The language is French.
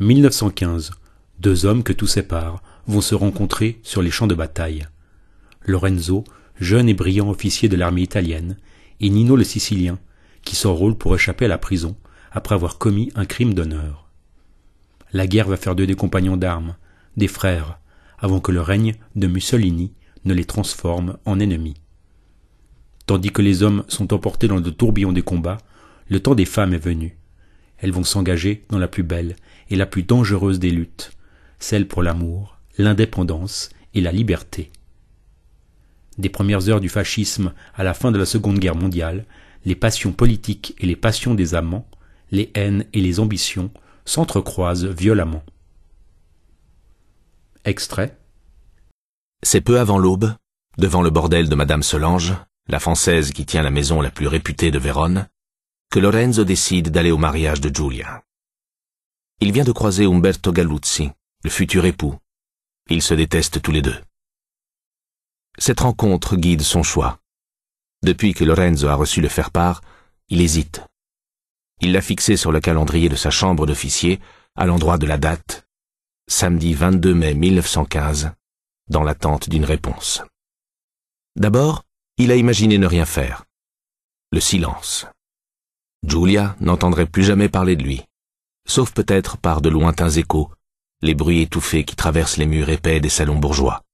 1915. Deux hommes que tout sépare vont se rencontrer sur les champs de bataille. Lorenzo, jeune et brillant officier de l'armée italienne, et Nino le Sicilien, qui s'enrôle pour échapper à la prison après avoir commis un crime d'honneur. La guerre va faire d'eux des compagnons d'armes, des frères, avant que le règne de Mussolini ne les transforme en ennemis. Tandis que les hommes sont emportés dans le tourbillon des combats, le temps des femmes est venu. Elles vont s'engager dans la plus belle et la plus dangereuse des luttes, celle pour l'amour, l'indépendance et la liberté. Des premières heures du fascisme à la fin de la Seconde Guerre mondiale, les passions politiques et les passions des amants, les haines et les ambitions s'entrecroisent violemment. Extrait. C'est peu avant l'aube, devant le bordel de Madame Solange, la Française qui tient la maison la plus réputée de Vérone, que Lorenzo décide d'aller au mariage de Giulia. Il vient de croiser Umberto Galluzzi, le futur époux. Ils se détestent tous les deux. Cette rencontre guide son choix. Depuis que Lorenzo a reçu le faire-part, il hésite. Il l'a fixé sur le calendrier de sa chambre d'officier, à l'endroit de la date, samedi 22 mai 1915, dans l'attente d'une réponse. D'abord, il a imaginé ne rien faire. Le silence. Giulia n'entendrait plus jamais parler de lui, sauf peut-être par de lointains échos, les bruits étouffés qui traversent les murs épais des salons bourgeois.